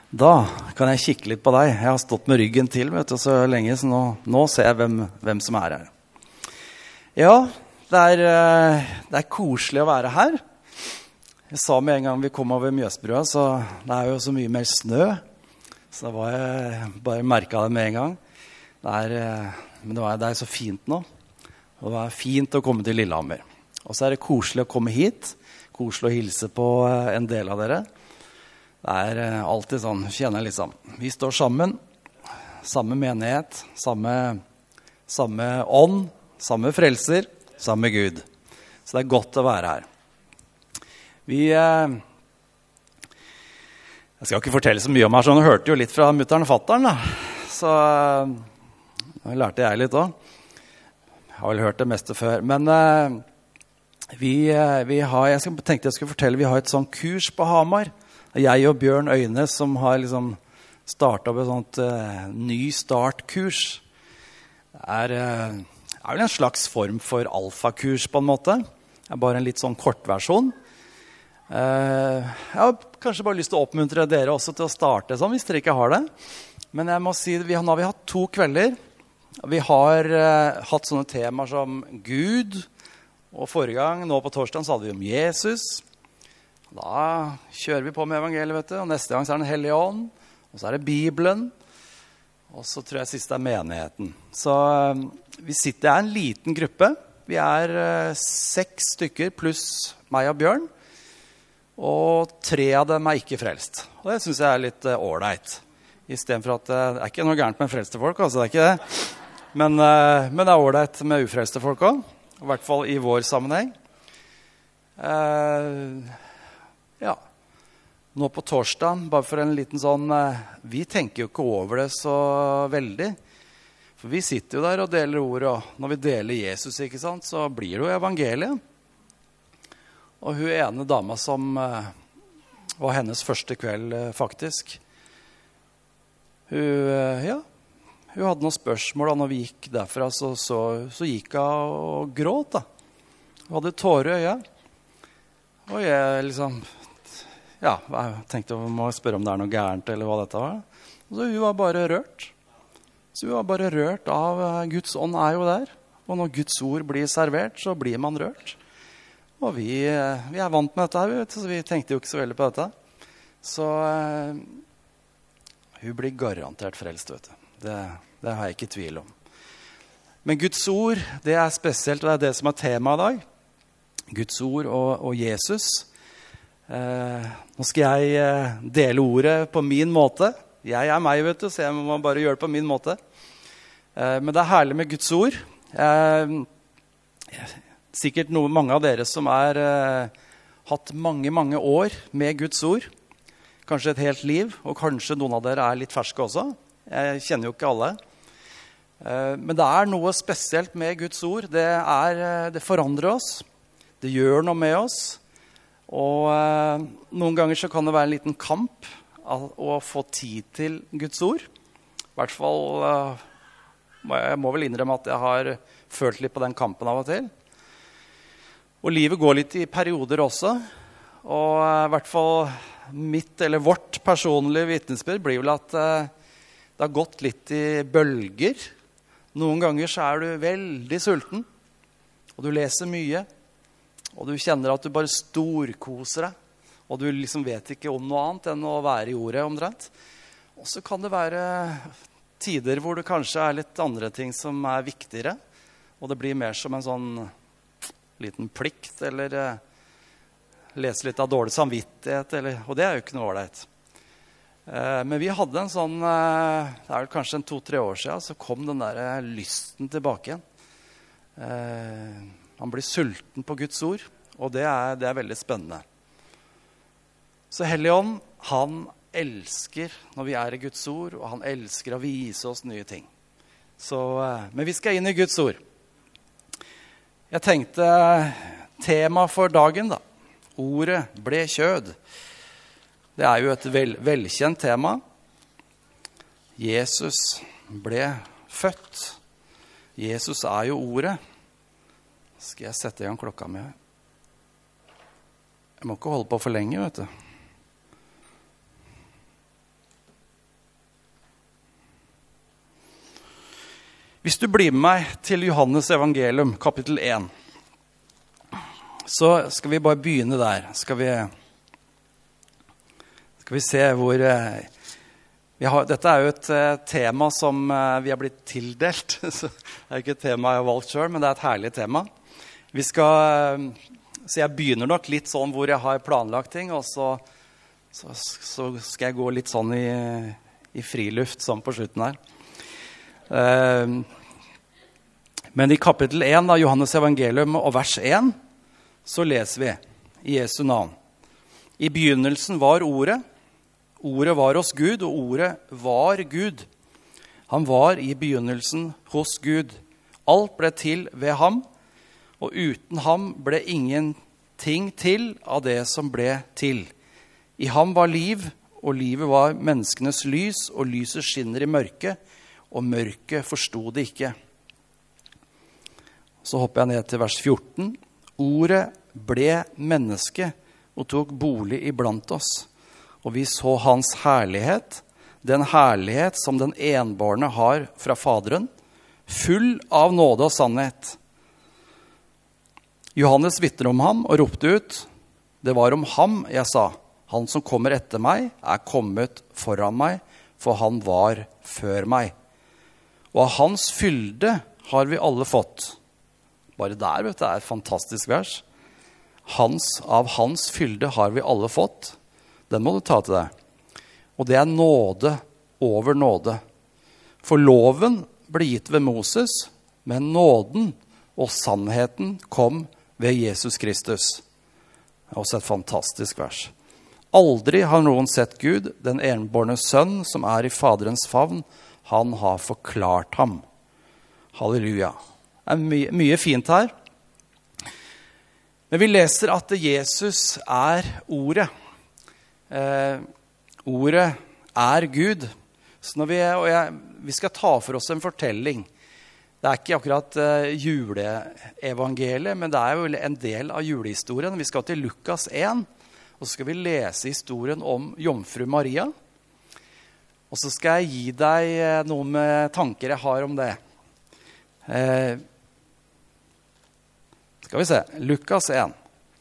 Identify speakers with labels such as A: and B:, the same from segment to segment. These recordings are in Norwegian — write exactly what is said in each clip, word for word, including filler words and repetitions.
A: Da kan jeg kikke litt på deg. Jeg har stått med ryggen til vet du, så lenge, så nå, nå ser jeg hvem, hvem som er her. Ja, det er, det er koselig å være her. Jeg sa med en gang vi kom over Mjøsbrua, så det er jo så mye mer snø. Så da var jeg bare merket det med en gang. Det er, men det, var, det er så fint nå. Og det er fint å komme til Lillehammer. Og så er det koselig å komme hit. Koselig å hilse på en del av dere. Det er alltid sånn, kjenner jeg liksom. Vi står sammen, samme menighet, samme, samme ånd, samme frelser, samme Gud. Så det er godt å være her. Vi, eh, jeg skal ikke fortelle så mye om her, så jeg hørte jo litt fra mutteren og fatteren da. Så eh, lærte jeg litt også. Jeg har vel hørt det meste før. Men eh, vi, eh, vi har, jeg skal, tenkte jeg skulle fortelle, vi har et sånt kurs på Hamar. Jeg og Bjørn Øyne som har liksom startet opp et sånt uh, ny startkurs. Det er, uh, er vel en slags form for alfakurs på en måte. Det er bare en litt sånn kortversjon. Uh, jeg har kanskje bare lyst til å oppmuntre dere også til å starte sånn, hvis dere ikke har det. Men jeg må si, vi har, nå har vi hatt to kvelder. Vi har uh, hatt sånne temaer som Gud, og forrige gang, nå på torsdagen, så hadde vi om Jesus. Da kjører vi på med evangeliet, vet du. Og neste gang så er det Den hellige ånd. Og så er det Bibelen. Og så tror jeg sist er menigheten. Så vi sitter, det er en liten gruppe. Vi er uh, seks stykker pluss meg og Bjørn. Og tre av dem er ikke frelst. Og det synes jeg er litt uh, ordentlig. I stedet for at uh, det er ikke noe gærent med frelste folk, altså det er ikke det. Men, uh, men det er ordentlig med ufrelste folk også. I hvert fall i vår sammenheng. Uh, Ja, nå på torsdag, bare for en liten sånn, vi tenker jo ikke over det så veldig. For vi sitter jo der og deler ord, og når vi deler Jesus, ikke sant, så blir det jo evangeliet. Og hun ene dama som var hennes første kveld faktisk, hun, ja, hun hadde noen spørsmål, og når vi gikk derfra, så, så, så gikk hun og gråt da. Hun hadde tårer i øya. Og jeg liksom... Ja, jeg tenkte jeg må spørre om det er noe gærent eller hva dette var. Så hun var bare rørt. Så hun var bare rørt av Guds ånd er jo der. Og når Guds ord blir servert, så blir man rørt. Og vi, vi er vant med dette her, vet du, så vi tenkte jo ikke så veldig på dette. Så uh, hun blir garantert frelst, vet du. Det, det har jeg ikke tvil om. Men Guds ord, det er spesielt, og det er det som er tema i dag. Guds ord og, og Jesus. Eh, nå skal jeg eh, dele ordet på min måte. Jeg er meg, vet du, så jeg må bare gjøre det på min måte. Eh, men det er herlig med Guds ord. Eh, sikkert noe, mange av dere som har eh, hatt mange, mange år med Guds ord. Kanskje et helt liv, og kanskje noen av dere er litt ferske også. Jeg kjenner jo ikke alle. Eh, men det er noe spesielt med Guds ord. Det, er, det forandrer oss. Det gjør noe med oss. Og eh, noen ganger så kan det være en liten kamp å få tid til Guds ord. I hvert fall, eh, jeg må vel innrømme at jeg har følt litt på den kampen av og til. Og livet går litt i perioder også. Og eh, i hvert fall mitt eller vårt personlige vitnesbyrd blir vel at eh, det har gått litt i bølger. Noen ganger så er du veldig sulten, og du leser mye. Og du kjenner at du bare storkoser deg. Og du liksom vet ikke om noe annet enn å være i ordet omtrent. Og så kan det være tider hvor det kanskje er litt andre ting som er viktigere. Og det blir mer som en sånn liten plikt, eller eh, lese litt av dårlig samvittighet. Eller, og det er jo ikke noe ordentlig. Eh, men vi hadde en sånn, eh, det er vel kanskje en to-tre år siden, så kom den der lysten tilbake igjen. Eh, Han blir sulten på Guds ord, og det er, det er veldig spennende. Så Helligånd, han elsker når vi er i Guds ord, og han elsker å vise oss nye ting. Så, men vi skal inn i Guds ord. Jeg tenkte tema for dagen da. Ordet ble kjød. Det er jo et vel, velkjent tema. Jesus ble født. Jesus er jo ordet. Skal jeg sette i gang klokka mi? Jeg må ikke holde på for lenge, vet du. Hvis du blir med meg til Johannes evangelium, kapittel én, så skal vi bare begynne der. Skal vi, skal vi se hvor... Vi har, dette er jo et uh, tema som uh, vi har blitt tildelt. Så det er ikke et tema jeg har valgt selv, men det er et herlig tema. Vi skal, uh, så jeg begynner nok litt sånn hvor jeg har planlagt ting, og så, så, så skal jeg gå litt sånn i, i friluft sånn på slutten her. Uh, men i kapittel én av Johannes evangelium og vers én, så leser vi i Jesu navn. I begynnelsen var ordet. Ordet var hos Gud, og ordet var Gud. Han var i begynnelsen hos Gud. Alt ble til ved ham, og uten ham ble ingenting til av det som ble til. I ham var liv, og livet var menneskenes lys, og lyset skinner i mørket, og mørket forstod det ikke. Så hopper jeg ned til vers fjorten. Ordet ble menneske og tok bolig iblant oss. Og vi så hans herlighet, den herlighet som den enbårne har fra Faderen, full av nåde og sannhet. Johannes vitner om ham og ropte ut, det var om ham jeg sa, han som kommer etter meg er kommet foran meg, for han var før meg. Og av hans fylde har vi alle fått. Bare der, vet du, er et fantastisk vers. Hans, av hans fylde har vi alle fått. Den må du ta til deg. Og det er nåde over nåde. For loven ble gitt ved Moses, men nåden og sannheten kom ved Jesus Kristus. Det er også et fantastisk vers. Aldri har noen sett Gud, den enbårne sønn som er i Faderens favn. Han har forklart ham. Halleluja. Det er mye, mye fint her. Men vi leser at Jesus er ordet. Eh, ordet er Gud. Så når vi, og jeg, vi skal ta for oss en fortelling. Det er ikke akkurat eh, juleevangeliet, men det er jo en del av julehistorien. Vi skal til Lukas én, og så skal vi lese historien om Jomfru Maria. Og så skal jeg gi deg eh, noen med tanker jeg har om det. Eh, skal vi se, Lukas én.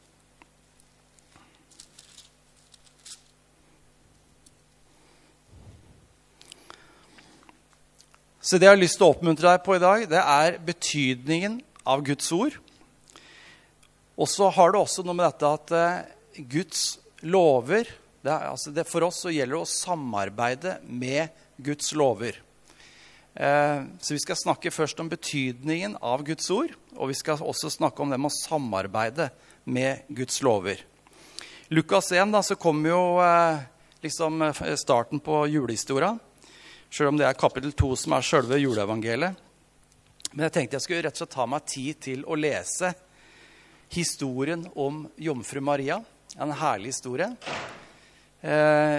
A: Så det jeg har lyst til å oppmuntre deg på i dag, det er betydningen av Guds ord. Og så har det også noe med dette at uh, Guds lover, det er, altså det for oss så gjelder det å samarbeide med Guds lover. Uh, så vi skal snakke først om betydningen av Guds ord, og vi skal også snakke om det med å samarbeide med Guds lover. Lukas én da, så kommer jo uh, liksom starten på julehistorien. Selv om det er kapittel to som er selve juleevangeliet. Men jeg tenkte jeg skulle rett og slett ta meg tid til å lese historien om Jomfru Maria. En herlig historie. Eh,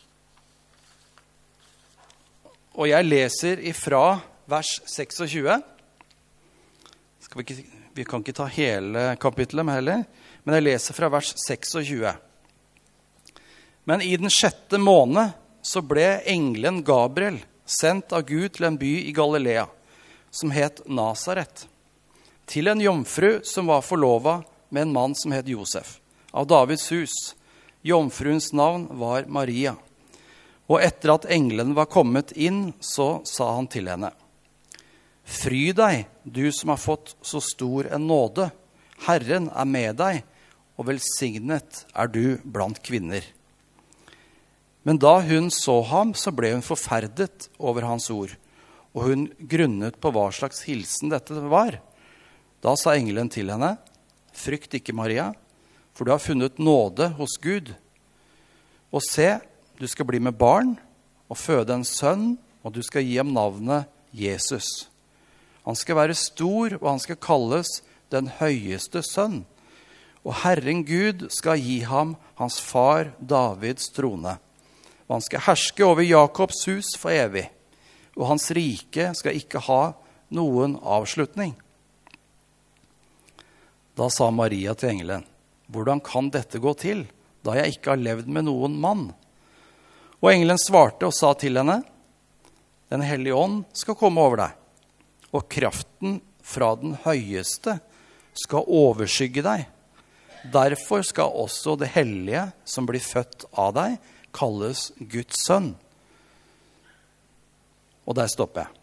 A: og jeg leser ifra vers tjueseks. Skal vi, ikke, vi kan ikke ta hele kapittelet med heller, men jeg leser fra vers tjueseks. Men i den sjette måned så ble engelen Gabriel sendt av Gud til en by i Galilea, som het Nazaret, til en jomfru som var forlovet med en mann som het Josef, av Davids hus. Jomfruens navn var Maria. Og etter at engelen var kommet inn, så sa han til henne, «Fry deg, du som har fått så stor en nåde. Herren er med deg, og velsignet er du blant kvinner.» Men da hun så ham, så ble hun forferdet over hans ord, og hun grunnet på hva slags hilsen dette var. Da sa engelen til henne, «Frykt ikke, Maria, for du har funnet nåde hos Gud. Og se, du skal bli med barn og føde en sønn, og du skal gi ham navnet Jesus. Han skal være stor, og han skal kalles den høyeste sønn. Og Herren Gud skal gi ham hans far Davids trone. Og han skal herske over Jakobs hus for evig, og hans rike skal ikke ha noen avslutning. Da sa Maria til engelen, «Hvordan kan dette gå til, da jeg ikke har levd med noen mann?» Og engelen svarte og sa til henne, «Den hellige ånd skal komme over deg, og kraften fra den høyeste skal overskygge deg. Derfor skal også det hellige som blir født av deg kalles Guds sønn. Og der stopper jeg.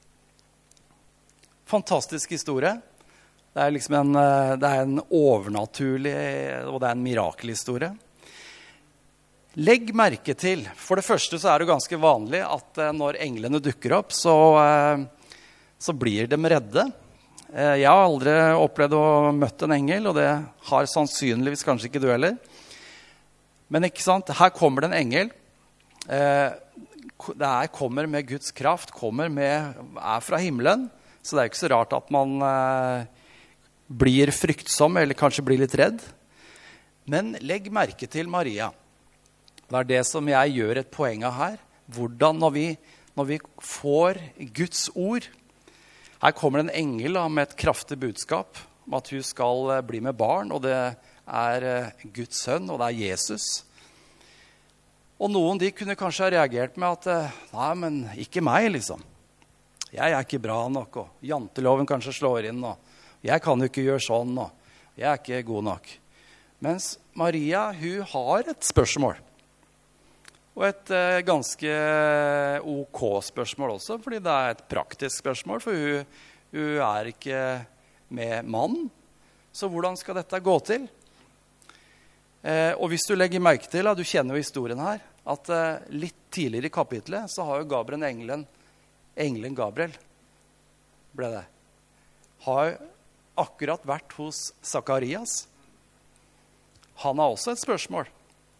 A: Fantastisk historie. Det er liksom en, det er en overnaturlig, og det er en mirakelhistorie. Legg merke til, for det første så er det ganske vanlig at når englene dukker opp, så, så blir de redde. Jeg har aldri opplevd å møtte en engel, og det har sannsynligvis kanskje ikke du heller. Men ikke sant, her kommer det en engel. Det er, kommer med Guds kraft, kommer med, er fra himmelen. Så det er ikke så rart at man blir fryktsom, eller kanskje blir litt redd. Men legg merke til Maria. Det er det som jeg gjør et poeng av her. Hvordan når vi, når vi får Guds ord. Her kommer det en engel da, med et kraftig budskap om at hun skal bli med barn, og det er Guds sønn, og det er Jesus. Og noen de kunne kanskje ha reagert med at, nei, men ikke meg liksom. Jeg er ikke bra nok, og janteloven kanskje slår inn, og jeg kan jo ikke gjøre sånn, og jeg er ikke god nok. Mens Maria, hun har et spørsmål. Og et eh, ganske ok spørsmål også, fordi det er et praktisk spørsmål, for hun, hun er ikke med mann. Så hvordan skal dette gå til? Eh, og hvis du legger merke til, du kjenner jo historien her, at eh, litt tidligere i kapitlet så har jo Gabriel engelen, engelen Gabriel, ble det, har akkurat vært hos Zakarias. Han har også et spørsmål.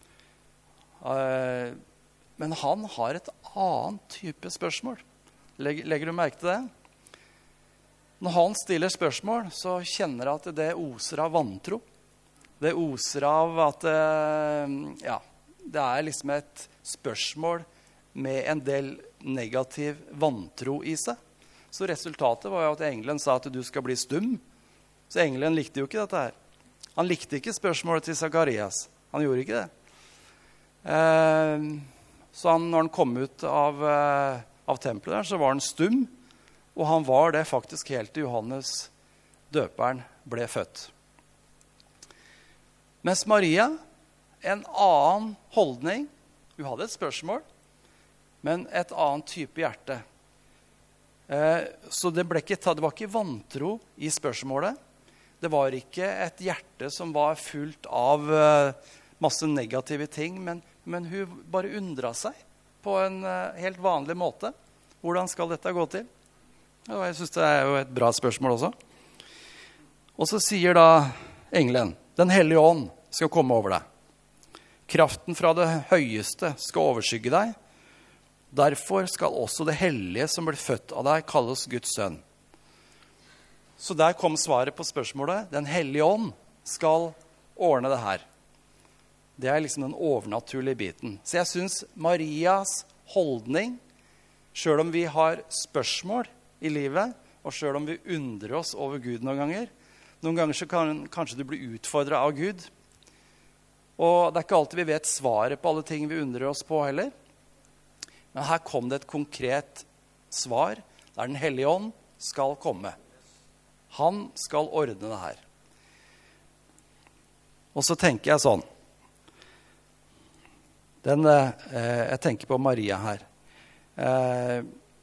A: Uh, men han har et annet type spørsmål. Legger, legger du merke til det? Når han stiller spørsmål, så kjenner jeg at det oser av vantro. Det oser av at uh, ja, det er liksom et spørsmål med en del negativ vantro i seg. Så resultatet var jo at engelen sa at du skal bli stum. Så engelen likte jo ikke dette her. Han likte ikke spørsmålet til Zakarias. Han gjorde ikke det. Eh, så han, når han kom ut av, eh, av tempelet der, så var han stum, og han var det faktisk helt til Johannes døperen ble født. Mens Maria, en annen holdning, hun hadde et spørsmål, men et annet type hjerte. Eh, så det, ble ikke, det var ikke vantro i spørsmålet. Det var ikke et hjerte som var fullt av eh, masse negative ting, men, men hun bare undret seg på en uh, helt vanlig måte. Hvordan skal dette gå til? Og jeg synes det er jo et bra spørsmål også. Og så sier da engelen, den hellige ånd skal komme over deg. Kraften fra det høyeste skal overskygge deg. Derfor skal også det hellige som blir født av deg kalles Guds sønn. Så der kom svaret på spørsmålet. Den hellige ånd skal ordne det her. Det er liksom den overnaturlige biten. Så jeg synes Marias holdning, selv om vi har spørsmål i livet, og selv om vi undrer oss over Gud noen ganger, noen ganger så kan kanskje du bli utfordret av Gud. Og det er ikke alltid vi vet svaret på alle ting vi undrer oss på heller. Men her kom det et konkret svar, der den hellige ånd skal komme. Han skal ordne det her. Og så tenker jeg sånn, Den, eh, jeg tenker på Maria her. Eh,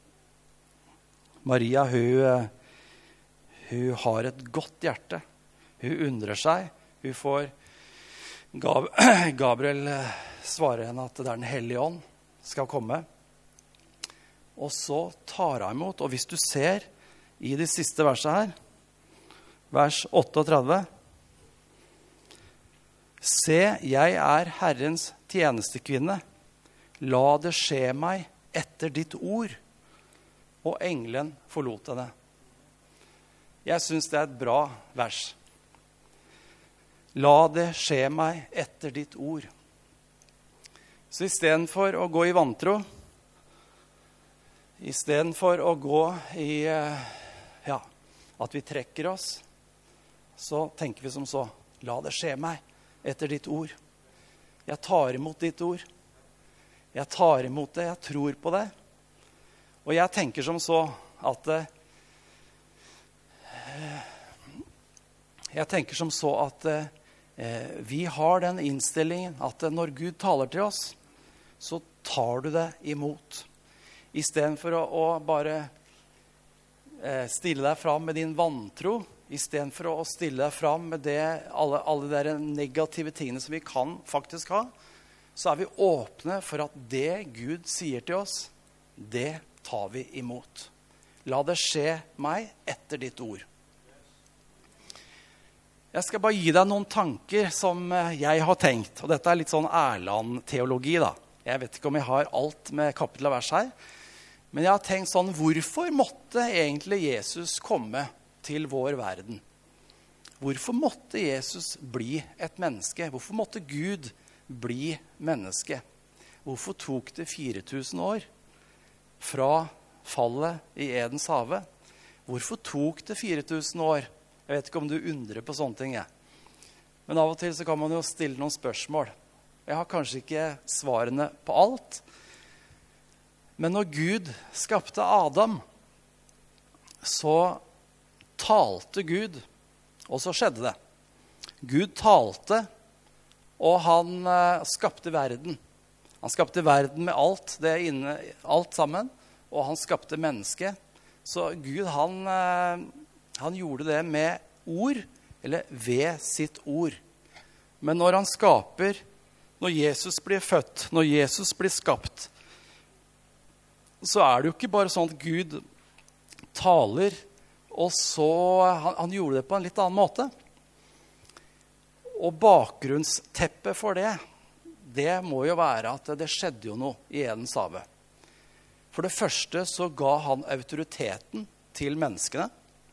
A: Maria, hun, hun har et godt hjerte. Hun undrer seg. Hun får Gab Gabriel svarer henne at det er den hellige ånd skal komme. Og så tar hun imot. Og hvis du ser i de siste versene her, vers trettioåtte. Se, jeg er Herrens tjenestekvinne. La det skje meg etter ditt ord. Og engelen forlot henne. Jeg synes det er et bra vers. La det skje meg etter ditt ord. Så i stedet for å gå i vantro, i stedet for å gå i, ja, at vi trekker oss, så tenker vi som så, la det skje meg etter ditt ord. Jeg tar imot ditt ord. Jeg tar imot det, jeg tror på det. Og jeg tenker som så at Jeg tenker som så at eh, vi har den innstillingen at når Gud taler til oss, så tar du det imot. I stedet for å, å bare eh, stille deg fram med din vantro, i stedet for å stille deg fram med det, alle, alle de negative tingene som vi kan faktisk ha, så er vi åpne for at det Gud sier til oss, det tar vi imot. La det skje meg etter ditt ord. Jeg skal bare gi deg noen tanker som jeg har tenkt, og dette er litt sånn Erland-teologi da. Jeg vet ikke om jeg har alt med kapittel og vers her, men jeg har tenkt sånn, hvorfor måtte egentlig Jesus komme til vår verden? Hvorfor måtte Jesus bli et menneske? Hvorfor måtte Gud bli menneske? Hvorfor tok det fire tusen år fra fallet i Edens hage? Hvorfor tok det fire tusen år? Jeg vet ikke om du undrer på sånne ting, jeg. Men av og til så kan man jo stille noen spørsmål. Jeg har kanskje ikke svarene på alt. Men når Gud skapte Adam, så talte Gud, og så skjedde det. Gud talte, og han uh, skapte verden. Han skapte verden med alt, det inne, alt sammen, og han skapte mennesket. Så Gud, han... Uh, Han gjorde det med ord, eller ved sitt ord. Men når han skaper, når Jesus blir født, når Jesus blir skapt, så er det jo ikke bare sånn at Gud taler, og så han, han gjorde det på en litt annen måte. Og bakgrunnsteppet for det, det må jo være at det skjedde jo noe i Edens hage. For det første så ga han autoriteten til menneskene.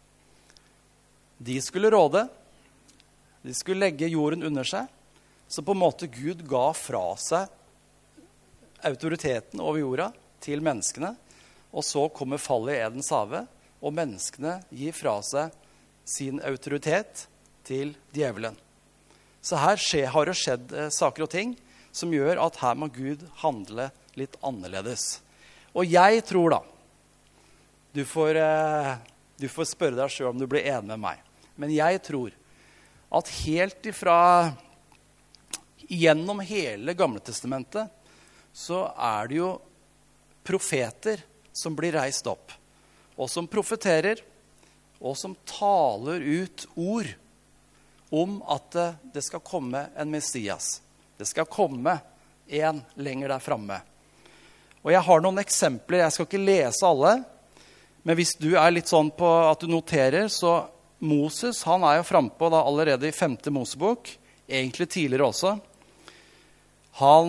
A: De skulle råde, de skulle legge jorden under seg, så på en måte Gud ga fra seg autoriteten over jorda til menneskene, og så kommer fallet i Edens hage, og menneskene gir fra seg sin autoritet til djevelen. Så her skje, har det skjedd eh, saker og ting som gjør at her må Gud handle litt annerledes. Og jeg tror da, du får, eh, du får spørre deg selv om du blir enig med meg, men jeg tror at helt ifra gjennom hele Gamle Testamentet så er det jo profeter som blir reist opp, og som profeterer, og som taler ut ord om at det skal komme en Messias. Det skal komme en lenger der fremme. Og jeg har noen eksempler, jeg skal ikke lese alle, men hvis du er litt sånn på at du noterer, så Moses, han er jo frempå da allerede i femte Mosebok, egentlig tidligere også. Han,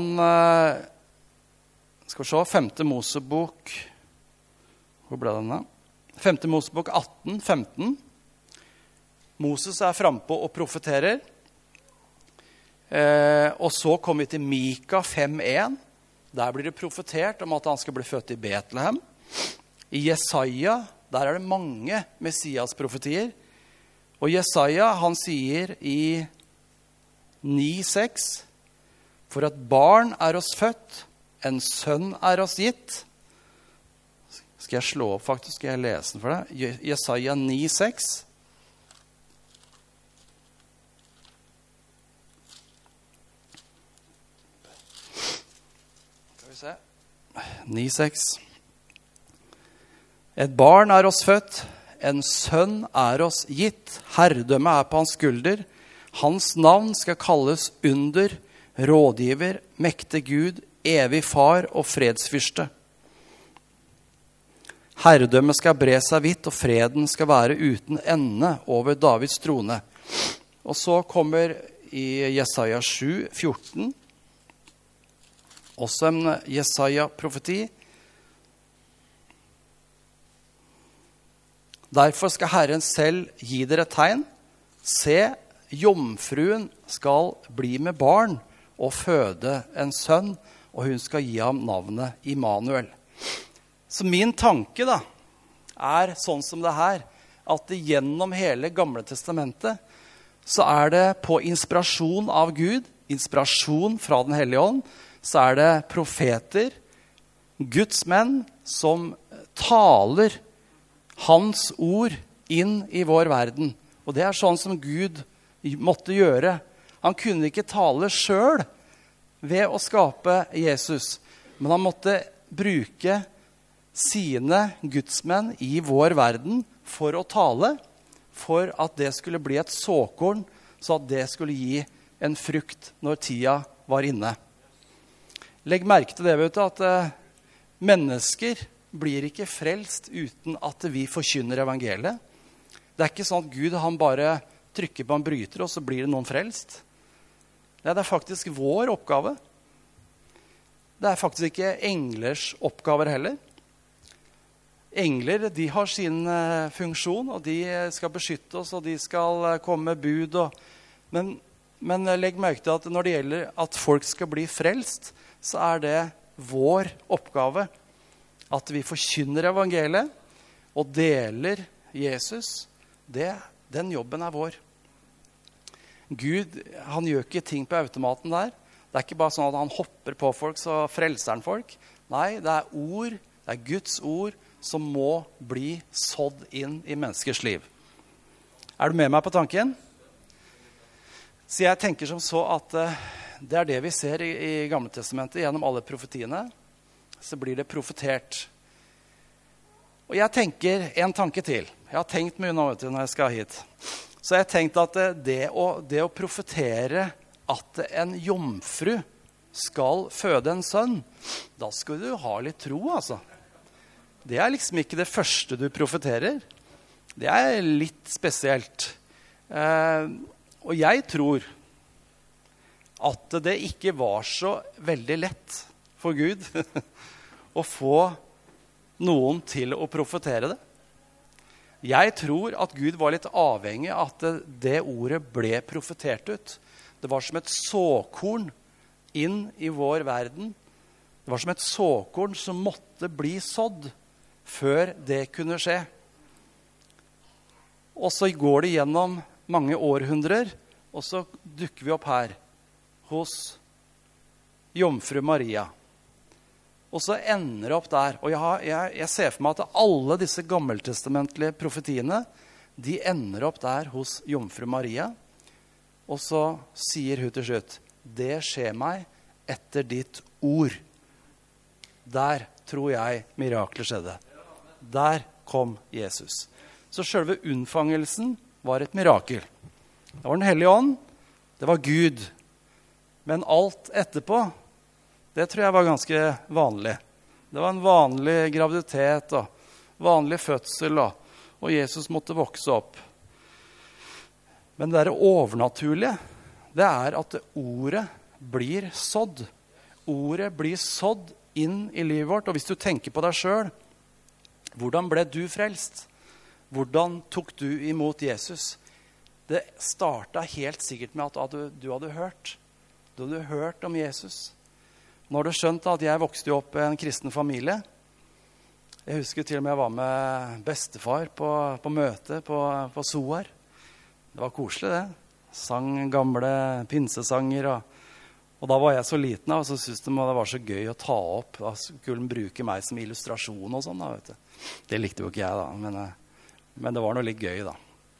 A: skal vi se, femte Mosebok, hvor ble den da? femte Mosebok atten femten. Moses er frempå og profeterer. Eh, og så kommer vi til Mika fem en. Der blir det profetert om at han skal bli født i Betlehem. I Jesaja, der er det mange Messias-profetier. Og Jesaja, han sier i ni seks, for et barn er oss født, en sønn er oss gitt. Skal jeg slå opp faktisk, skal jeg lese den for deg? Jesaja ni seks. Skal vi se. ni seks. Et barn er oss født, en sønn er oss gitt, herredømme er på hans skulder. Hans navn skal kalles under, rådgiver, mektig Gud, evig far og fredsfyrste. Herredømme skal bre seg vidt, og freden skal være uten ende over Davids trone. Og så kommer i Jesaja sju fjorten, også en Jesaja-profeti. Derfor skal Herren selv gi dere tegn. Se, jomfruen skal bli med barn og føde en sønn, og hun skal gi ham navnet Immanuel. Så min tanke da, er sånn som det her, at gjennom hele Gamle Testamentet, så er det på inspirasjon av Gud, inspirasjon fra den hellige ånd, så er det profeter, Guds menn, som taler hans ord inn i vår verden, Og det er sånn som Gud måtte gjøre. Han kunne ikke tale selv ved å skape Jesus, men han måtte bruke sine gudsmenn i vår verden for å tale, for at det skulle bli et såkorn, så at det skulle gi en frukt når tida var inne. Legg merke til det, vet du, at eh, mennesker blir ikke frelst uten at vi forkynner evangeliet. Det er ikke sånn at Gud han bare trykker på en bryter, og så blir det noen frelst. Det er faktisk vår oppgave. Det er faktisk ikke englers oppgaver heller. Engler, de har sin uh, funksjon, og de skal beskytte oss, og de skal uh, komme med bud. Og, men, men legg merke til at når det gjelder at folk skal bli frelst, så er det vår oppgave at vi forkynner evangeliet og deler Jesus. Det, den jobben er vår. Gud, han gjør ikke ting på automaten der. Det er ikke bare sånn at han hopper på folk, så frelser han folk. Nei, det er ord, det er Guds ord, som må bli sådd inn i menneskers liv. Er du med meg på tanken? Så jeg tenker som så at uh, det er det vi ser i, i Gamle Testamentet. Gjennom alle profetiene så blir det profetert. Og jeg tenker en tanke til. Jeg har tenkt mye nå, vet du, når jeg skal hit. Så jeg har tenkt at uh, det, å, det å profetere at en jomfru skal føde en sønn, da skal du ha litt tro, altså. Det er liksom ikke det første du profeterer. Det er litt spesielt. Eh, og jeg tror at det ikke var så veldig lett for Gud å få noen til å profetere det. Jeg tror at Gud var litt avhengig av at det, det ordet ble profetert ut. Det var som et såkorn inn i vår verden. Det var som et såkorn som måtte bli sådd før det kunne skje. Og så går det gjennom mange århundrer, og så dukker vi opp her hos jomfru Maria. Og så ender det opp der. Og jeg, har, jeg, jeg ser for meg at alle disse gammeltestamentlige profetiene, de ender opp der hos jomfru Maria. Og så sier hun til slutt, det skjer meg etter ditt ord. Der tror jeg mirakler skjedde. Der kom Jesus. Så selve unnfangelsen var et mirakel. Det var den hellige ånd, det var Gud. Men alt etterpå, det tror jeg var ganske vanlig. Det var en vanlig graviditet og vanlig fødsel, og, og Jesus måtte vokse opp. Men det der overnaturlige, det er at ordet blir sådd. Ordet blir sådd inn i livet vårt, og hvis du tenker på deg selv, hvordan ble du frelst? Hvordan tok du imot Jesus? Det startet helt sikkert med at du, du hadde hørt. Du hadde hørt om Jesus. Nå har du skjønt at jeg vokste opp i en kristen familie. Jeg husker til og med jeg var med bestefar på, på møte på, på Soar. Det var koselig det. Sang gamle pinsesanger og Og da var jeg så liten, og så syntes de det var så gøy å ta opp. Da skulle de bruke meg som illustrasjon og sånn, da, vet du. Det likte jo ikke jeg, da. Men, men det var noe litt gøy, da.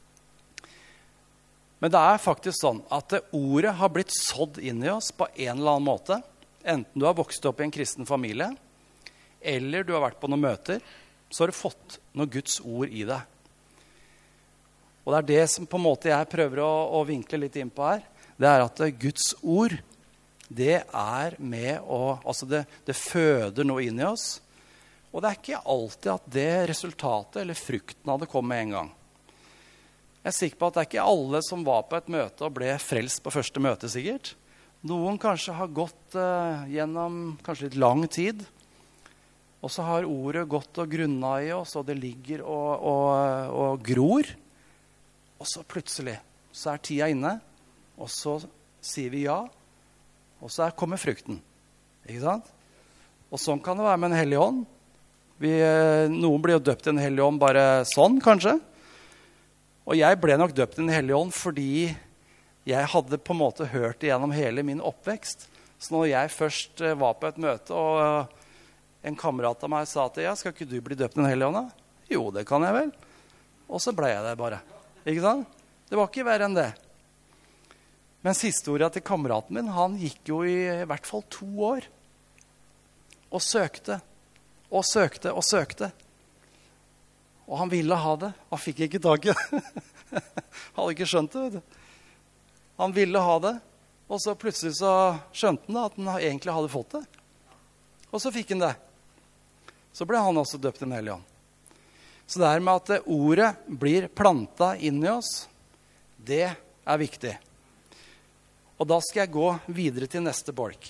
A: Men det er faktisk sånn at ordet har blitt sådd inn i oss på en eller annen måte. Enten du har vokst opp i en kristen familie, eller du har vært på noen møter, så har du fått noe Guds ord i deg. Og det er det som på en måte jeg prøver å, å vinkle litt inn på her. Det er at Guds ord, det er med å, altså det, det føder noe inn i oss. Og det er ikke alltid at det resultatet eller frukten hadde kommet med en gang. Jeg er sikker på at det er ikke alle som var på et møte og ble frelst på første møte sikkert. Noen kanskje har gått uh, gjennom kanskje litt lang tid. Og så har ordet gått og grunnet i oss, og det ligger og, og, og gror. Og så plutselig så er tida inne, og så sier vi ja. Og så kommer frukten, ikke sant? Og sånn kan det være med en hellig ånd. Vi, noen blir jo døpt i en hellig ånd bare sånn, kanskje. Og jeg ble nok døpt i en hellig ånd fordi jeg hadde på en måte hørt igjennom hele min oppvekst. Så når jeg først var på et møte, og en kamerat av meg sa til, ja, skal ikke du bli døpt i en hellig ånd da? Jo, det kan jeg vel. Og så ble jeg det bare, ikke sant? Det var ikke verre enn det. Men siste ordet til kameraten min, han gikk jo i, i hvert fall to år. Og søkte, og søkte, og søkte. Og han ville ha det. Han fikk ikke tak i det. Han hadde ikke skjønt det, vet du. Han ville ha det. Og så plutselig så skjønte han da, at han egentlig hadde fått det. Og så fikk han det. Så ble han også døpt i Den hellige ånd. Så det her med at ordet blir plantet inn i oss, det er viktig. Og da skal jeg gå videre til neste bolk.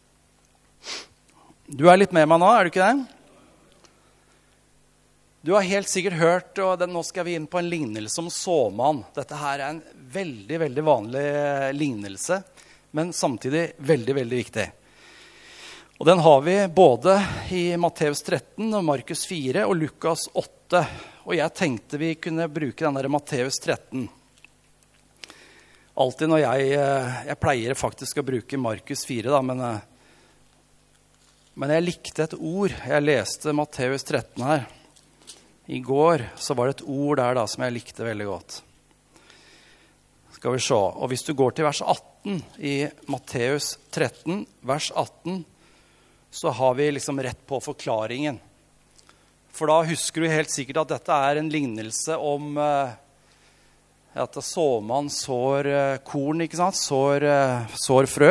A: Du er litt med meg nå, er du ikke det? Du har helt sikkert hørt, og den, nå skal vi inn på en lignelse om såmann. Dette her er en veldig, veldig vanlig lignelse, men samtidig veldig, veldig viktig. Og den har vi både i Matteus tretten og Markus fire og Lukas åtte. Og jeg tenkte vi kunne bruke den der Matteus tretten. Alltid når jeg, jeg pleier faktisk å bruke Markus fire, da, men, men jeg likte et ord. Jeg leste Matteus tretten her. I går så var det et ord der da, som jeg likte veldig godt. Skal vi se. Og hvis du går til vers atten i Matteus tretten, vers atten, så har vi liksom rett på forklaringen. For da husker du helt sikkert at dette er en lignelse om eh, at såmann sår eh, korn, ikke sant? Sår, eh, sår frø.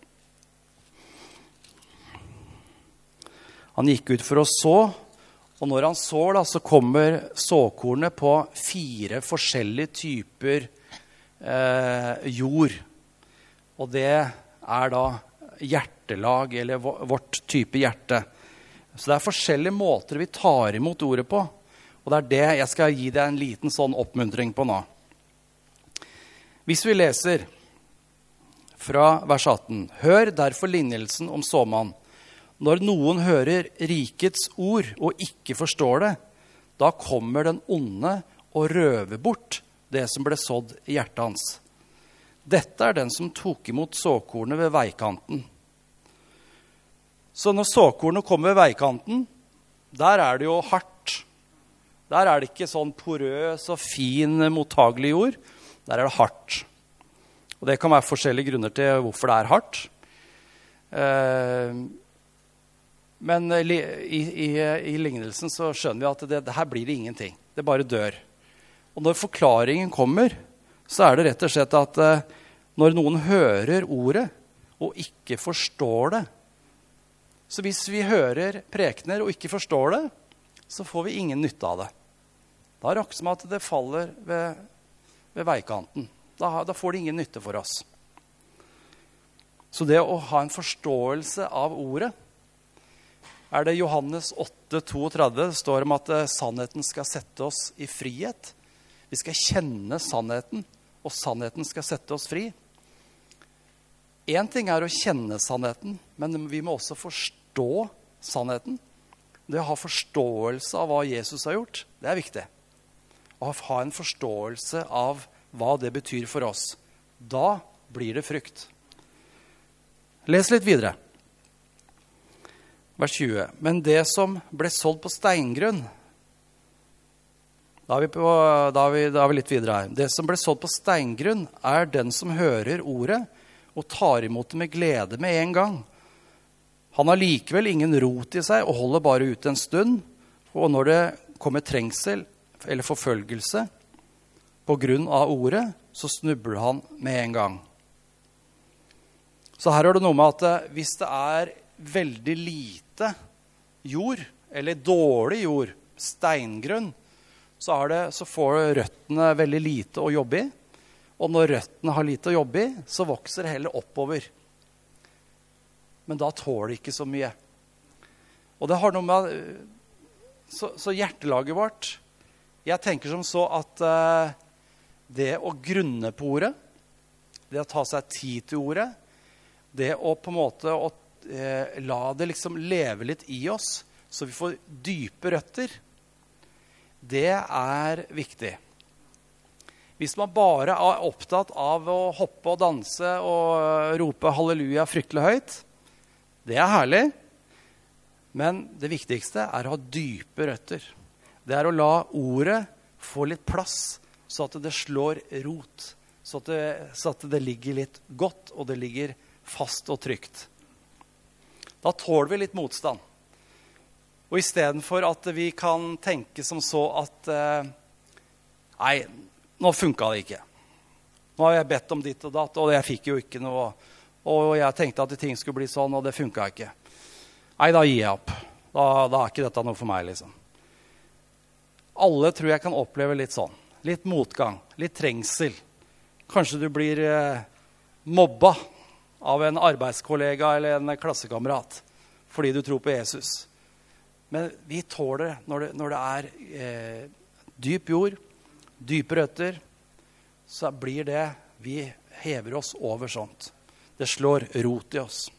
A: Han gikk ut for å så, og når han sår da, så kommer såkornet på fire forskjellige typer eh, jord. Og det er da hjertelag, eller vårt type hjerte. Så det er forskjellige måter vi tar imot ordet på. Og det er det jeg skal gi deg en liten sånn oppmuntring på nå. Hvis vi leser fra vers atten. Hør derfor lignelsen om såmann. Når noen hører rikets ord og ikke forstår det, da kommer den onde og røver bort det som ble sådd i hjertet hans. Dette er den som tok imot såkornet ved veikanten. Så når såkornet kommer ved veikanten, der er det jo hardt. Der er det ikke sånn porøs og fin, mottagelig jord. Der er det hardt. Og det kan være forskjellige grunner til hvorfor det er hardt. Men i, i, i lignelsen så skjønner vi at det, det her blir det ingenting. Det bare dør. Og når forklaringen kommer, så er det rett og slett at når noen hører ordet og ikke forstår det, så hvis vi hører prekener og ikke forstår det, så får vi ingen nytte av det. Da er det akkurat som at det faller ved, ved veikanten. Da, da får det ingen nytte for oss. Så det å ha en forståelse av ordet, er det Johannes åtte trettito, det står om at sannheten skal sette oss i frihet. Vi skal kjenne sannheten, og sannheten skal sette oss fri. En ting er å kjenne sannheten, men vi må også forstå sannheten. Det å ha forståelse av hva Jesus har gjort, det er viktig. Å ha en forståelse av hva det betyr for oss. Da blir det frukt. Les litt videre. Vers tjue. Men det som ble sådd på steingrunn, da er vi, på, da er vi, da er vi litt videre her. Det som ble sådd på steingrunn er den som hører ordet og tar imot det med glede med en gang. Han har likevel ingen rot i seg og holder bare ut en stund, og når det kommer trengsel eller forfølgelse på grunn av ordet, så snubler han med en gang. Så her er det noe med at hvis det er veldig lite jord, eller dårlig jord, steingrunn, så, er det, så får røttene veldig lite å jobbe i. Og når røttene har lite å jobbe i, så vokser det heller oppover. Men da tåler det ikke så mye. Og det har noe med, så, så hjertelaget vårt, jeg tenker som så at uh, det å grunne på ordet, det å ta seg tid til ordet, det å på en måte å, uh, la det liksom leve litt i oss, så vi får dype røtter, det er viktig. Hvis man bare er opptatt av å hoppe og danse og rope halleluja fryktelig høyt, det er herlig. Men det viktigste er å ha dype røtter. Det er å la ordet få litt plass så at det slår rot, så at det, så at det ligger litt godt, og det ligger fast og trygt. Da tåler vi litt motstand. Og i stedet for at vi kan tenke som så at eh, nei, nå funket det ikke. Nå har jeg bedt om ditt og datt, og jeg fikk jo ikke noe. Og jeg tenkte at ting skulle bli sånn, og det funket ikke. Nei, da gir jeg opp. Da, da er ikke dette noe for meg, liksom. Alle tror jeg kan oppleve litt sånn. Litt motgang, litt trengsel. Kanskje du blir eh, mobba av en arbeidskollega eller en klassekamerat fordi du tror på Jesus. Men vi tåler det når det, når det er eh, dyp jord, dype røtter, så blir det, vi hever oss over sånt. Det slår rot i oss.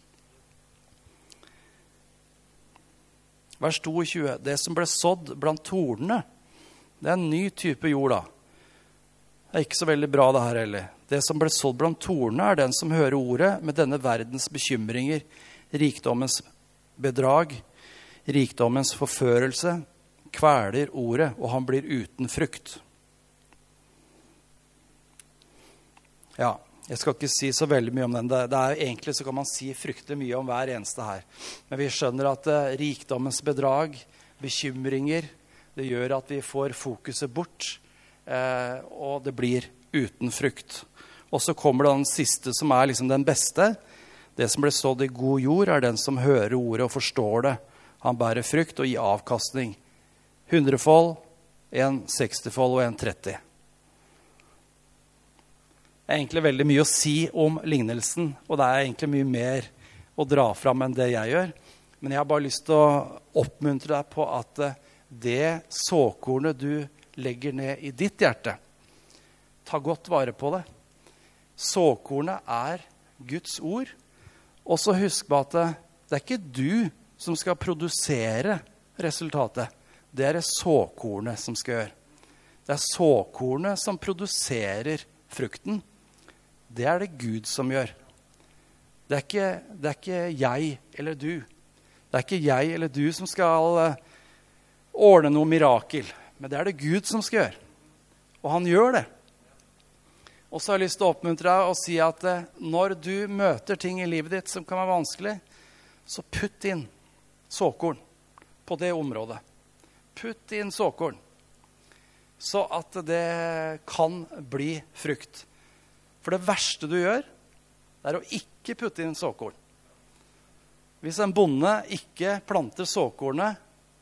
A: Vers tjueto. Det som ble sådd blant tornene, det er en ny type jord da. Det er ikke så veldig bra det her heller. Det som ble sådd blant tornene er den som hører ordet med denne verdens bekymringer, rikdommens bedrag, rikdommens forførelse, kveler ordet, og han blir uten frukt. Ja, jeg skal ikke si så veldig mye om den. Det, det er egentlig så kan man si fryktelig mye om hver eneste her. Men vi skjønner at uh, rikdommens bedrag, bekymringer, det gjør at vi får fokuset bort, uh, og det blir uten frukt. Og så kommer det den siste som er liksom den beste. Det som ble sådd i god jord er den som hører ordet og forstår det. Han bærer frukt og gir avkastning. Hundrefold, en sekstifold og en tretti. Det er egentlig veldig mye å si om lignelsen, og det er egentlig mye mer å dra fram enn det jeg gjør. Men jeg har bare lyst til å oppmuntre deg på at det såkornet du legger ned i ditt hjerte, ta godt vare på det. Såkornet er Guds ord. Og så husk på at det er ikke du som skal produsere resultatet. Det er det såkornet som skal gjøre. Det er såkornet som produserer frukten. Det er det Gud som gjør. Det er ikke, det er ikke jeg eller du. Det er ikke jeg eller du som skal ordne noe mirakel. Men det er det Gud som skal gjøre. Og han gjør det. Og så har jeg lyst til å oppmuntre deg og si at når du møter ting i livet ditt som kan være vanskelig, så putt inn såkorn på det området. Putt inn såkorn. Så at det kan bli frukt. For det verste du gjør, det er å ikke putte inn såkorn. Hvis en bonde ikke planter såkornet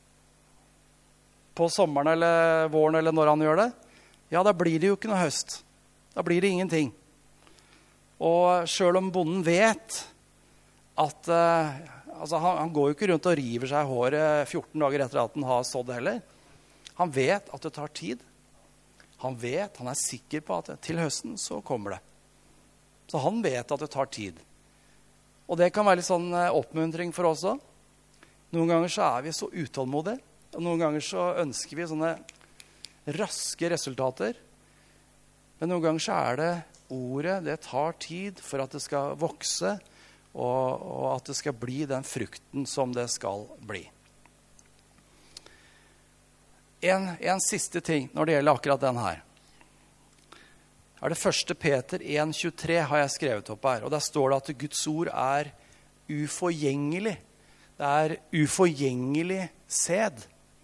A: på sommeren eller våren eller når han gjør det, ja, da blir det jo ikke noe høst. Da blir det ingenting. Og selv om bonden vet at uh, altså han, han går jo ikke rundt og river seg håret fjorten dager etter at han har sådd heller. Han vet at det tar tid. Han vet, han er sikker på at til høsten så kommer det. Så han vet at det tar tid. Og det kan være litt sånn oppmuntring for oss også. Noen ganger så er vi så utålmodige, og noen ganger så ønsker vi sånne raske resultater. Men noen ganger så er det ordet, det tar tid for at det skal vokse, og, og at det skal bli den frukten som det skal bli. En, en siste ting når det gjelder akkurat den her. Er det første Peter en tjuetre har jeg skrevet opp her, og der står det at Guds ord er uforgjengelig. Det er uforgjengelig sæd.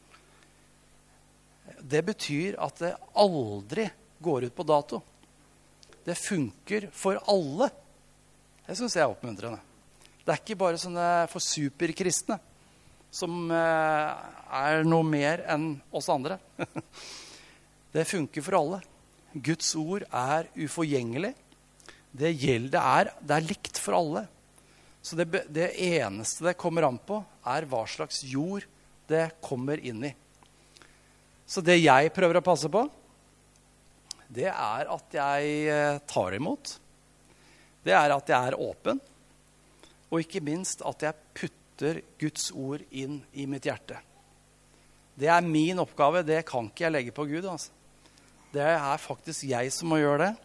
A: Det betyr at det aldri går ut på dato. Det funker for alle. Det synes jeg er oppmuntrende. Det er ikke bare sånne for superkristne som er noe mer enn oss andre. Det funker for alle. Guds ord er uforgjengelig. Det gjelder, det er, det er likt for alle. Så det, det eneste det kommer an på er hva slags jord det kommer inn i. Så det jeg prøver å passe på, det er at jeg tar imot. Det er at jeg er åpen. Og ikke minst at jeg putter Guds ord inn i mitt hjerte. Det er min oppgave, det kan ikke jeg legge på Gud. Altså. Det er faktisk jeg som må gjøre det.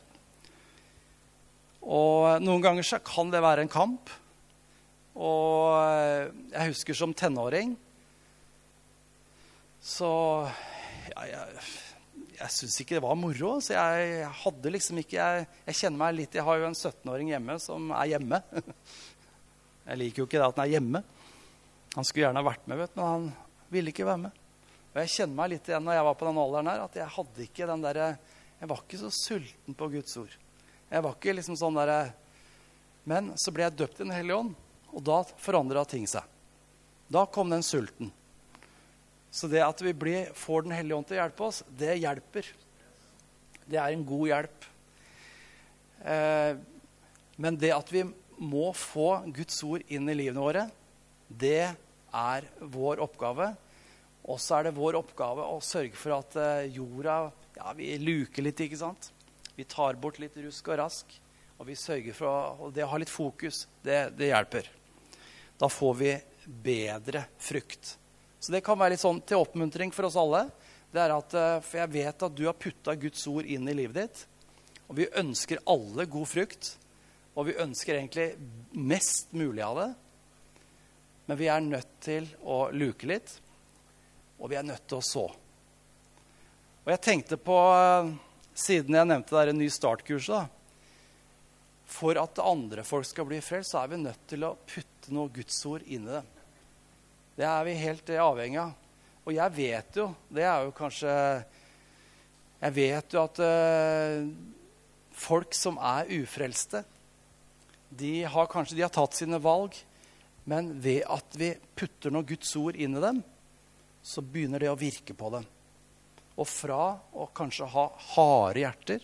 A: Og noen ganger så kan det være en kamp. Og jeg husker som tenåring, så ja, jeg, jeg synes ikke det var moro, så jeg, jeg hadde liksom ikke, jeg, jeg kjenner meg litt, jeg har jo en sytten-åring hjemme som er hjemme. Jeg liker jo ikke det at han er hjemme. Han skulle gjerne ha vært med, vet du, men han ville ikke være med. Og jeg kjenner meg litt igjen når jeg var på den alderen her, at jeg hadde ikke den der, jeg var ikke så sulten på Guds ord. Jeg var ikke liksom sånn der, men så ble jeg døpt i Den hellige ånd, og da forandret ting seg. Da kom den sulten. Så det at vi blir, får Den hellige ånd til å hjelpe oss, det hjelper. Det er en god hjelp. Eh, men det at vi må få Guds ord inn i livene våre, det er vår oppgave. Og så er det vår oppgave å sørge for at eh, jorda, ja, vi luker litt, ikke sant? Vi tar bort litt rusk og rask, og vi sørger for å, og det å ha litt fokus, det, det hjelper. Da får vi bedre frukt. Så det kan være litt sånn til oppmuntring for oss alle. Det er at, for jeg vet at du har puttet Guds ord inn i livet ditt, og vi ønsker alle god frukt, og vi ønsker egentlig mest mulig av det, men vi er nødt til å luke litt, og vi er nødt til å så. Og jeg tenkte på, siden jeg nevnte det der ny startkurs da, for at andre folk skal bli frelst, så er vi nødt til å putte noe Guds ord inn i dem. Det er vi helt avhengig av. Og jeg vet jo, det er jo kanskje, jeg vet jo at uh, folk som er ufrelste, de har kanskje, de har tatt sine valg, men ved at vi putter noe Guds ord inn i dem, så begynner det å virke på dem. Og fra å kanskje ha harde hjerter,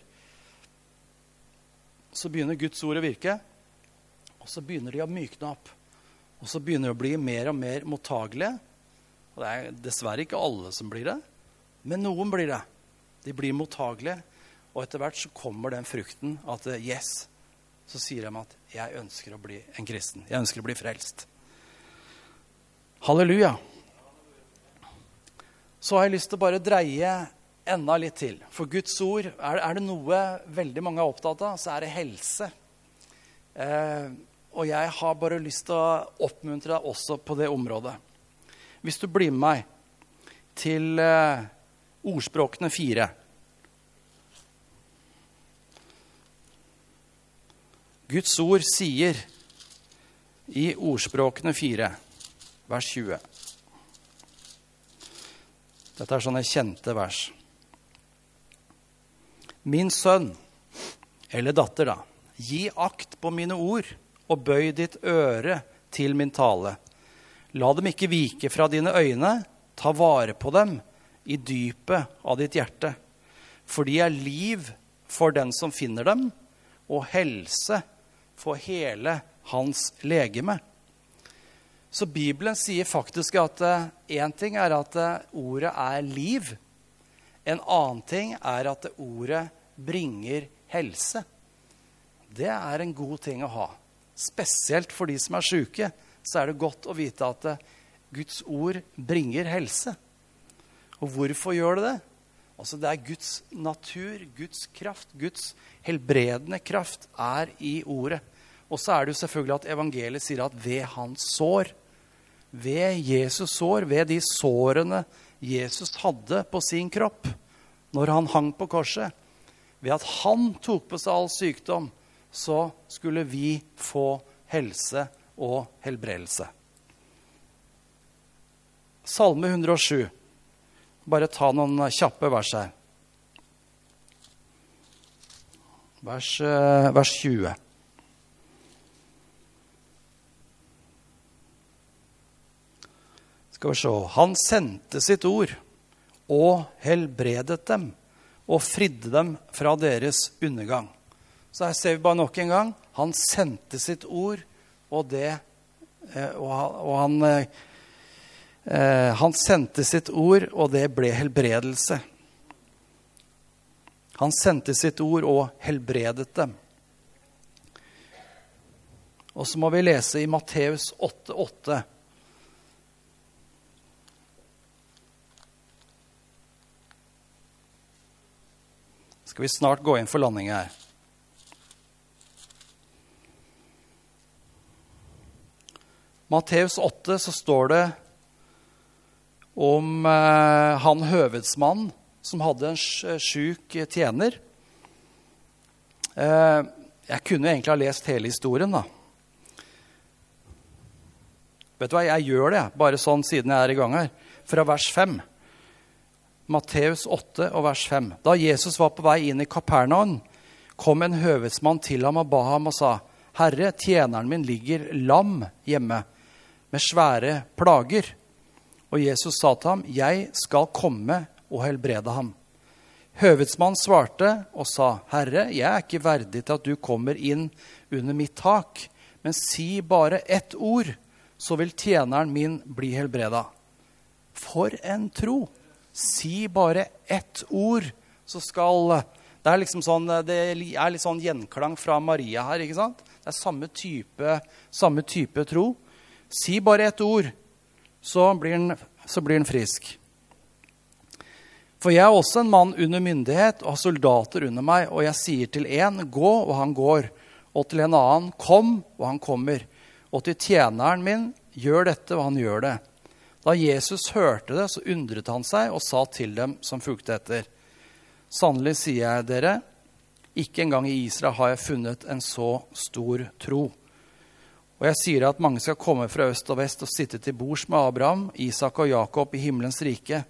A: så begynner Guds ord å virke, og så begynner de å mykne opp. Og så begynner de å bli mer og mer mottagelige. Og det er dessverre ikke alle som blir det, men noen blir det. De blir mottagelige, og etter hvert så kommer den frukten at yes, så sier de at jeg ønsker å bli en kristen. Jeg ønsker å bli frelst. Halleluja. Så har jeg lyst til å bare dreie enda litt til. For Guds ord, er, er det noe veldig mange er opptatt av, så er det helse. Eh, og jeg har bare lyst til å oppmuntre deg også på det området. Hvis du blir med meg til eh, ordspråkene fire. Guds ord sier i ordspråkene fire, vers tjue. Dette er sånne kjente vers. Min sønn, eller datter da, gi akt på mine ord, og bøy ditt øre til min tale. La dem ikke vike fra dine øyne, ta vare på dem i dypet av ditt hjerte. For de er liv for den som finner dem, og helse for hele hans legeme. Så Bibelen sier faktisk at uh, en ting er at uh, ordet er liv. En annen ting er at uh, ordet bringer helse. Det er en god ting å ha. Spesielt for de som er syke, så er det godt å vite at uh, Guds ord bringer helse. Og hvorfor gjør det det? Altså det er Guds natur, Guds kraft, Guds helbredende kraft er i ordet. Og så er det jo selvfølgelig at evangeliet sier at ved hans sår, ved Jesus sår, ved de sårene Jesus hadde på sin kropp, når han hang på korset, ved at han tok på seg all sykdom, så skulle vi få helse og helbredelse. Salme hundre og sju. Bare ta noen kjappe vers her. Vers, vers tjue. Skal vi se. Han sendte sitt ord og helbredet dem og fridde dem fra deres undergang. Så her ser vi bare nok en gang. Han sendte sitt ord og det, og han, han sendte sitt ord og det ble helbredelse. Han sendte sitt ord og helbredet dem. Og så må vi lese i Matteus åtte åtte. Skal vi snart gå inn for landing her. Matteus åtte så står det om eh, han høvedsmann som hadde en syk tjener. Eh, jeg kunne egentlig ha lest hele historien da. Vet du hva, jeg gjør det, bare sånn siden jeg er i gang her. Fra vers fem. Matteus åtte og vers fem. Da Jesus var på vei inn i Kapernaum, kom en høvedsmann til ham og ba ham og sa, Herre, tjeneren min ligger lam hjemme, med svære plager. Og Jesus sa til ham, jeg skal komme og helbrede ham. Høvedsmannen svarte og sa, Herre, jeg er ikke verdig til at du kommer inn under mitt tak, men si bare ett ord, så vil tjeneren min bli helbredet. For en tro! Si bare ett ord, så skal... Det er liksom sånn, det er litt sånn gjenklang fra Maria her, ikke sant? Det er samme type, samme type tro. Si bare ett ord, så blir den, så blir den frisk. For jeg er også en mann under myndighet og har soldater under meg, og jeg sier til en, gå, og han går, og til en annen, kom, og han kommer, og til tjeneren min, gjør dette, og han gjør det. Da Jesus hørte det, så undret han seg og sa til dem som fulgte etter, sannelig sier jeg dere, ikke engang i Israel har jeg funnet en så stor tro. Og jeg sier at mange skal komme fra øst og vest og sitte til bords med Abraham, Isak og Jakob i himmelens rike.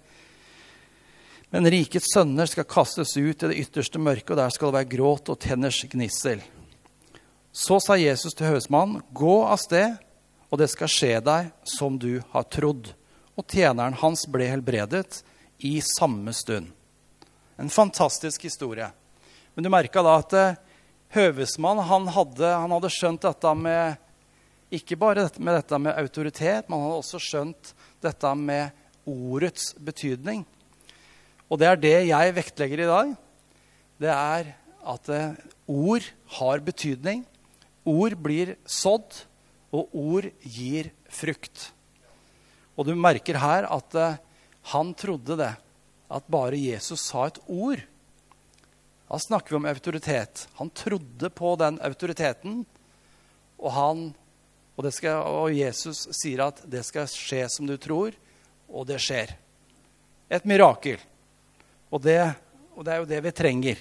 A: Men rikets sønner skal kastes ut i det ytterste mørke, og der skal det være gråt og tenners gnissel. Så sa Jesus til høvedsmannen, gå av sted, og det skal skje deg som du har trodd. Og tjeneren hans ble helbredet i samme stund. En fantastisk historie. Men du merket da at uh, høvedsmannen, han hadde, han hadde skjønt dette med, ikke bare dette med dette med autoritet, men han hadde også skjønt dette med ordets betydning. Og det er det jeg vektlegger i dag. Det er at uh, ord har betydning. Ord blir sådd, og ord gir frukt. Og du merker her at uh, han trodde det, at bare Jesus sa et ord. Da snakker vi om autoritet. Han trodde på den autoriteten, og, han, og, det skal, og Jesus sier at det skal skje som du tror, og det skjer. Et mirakel. Og det, og det er jo det vi trenger.